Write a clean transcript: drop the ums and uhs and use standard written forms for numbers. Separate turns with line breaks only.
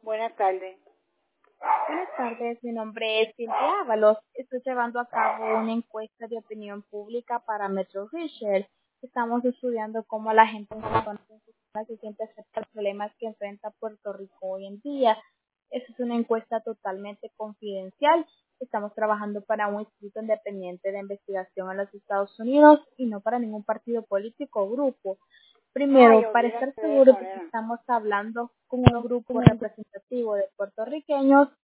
Buenas tardes.
Buenas tardes, mi nombre es Cintia Ábalos. Estoy llevando a cabo una encuesta de opinión pública para Metro Research. Estamos estudiando cómo la gente en su zona se siente acerca de los problemas que enfrenta Puerto Rico hoy en día. Esta es una encuesta totalmente confidencial. Estamos trabajando para un instituto independiente de investigación en los Estados Unidos y no para ningún partido político o grupo.
Ay,
Primero, para estar
olvídate de
seguros
eso,
de que
nena.
estamos hablando con un grupo representativo de puertorriqueños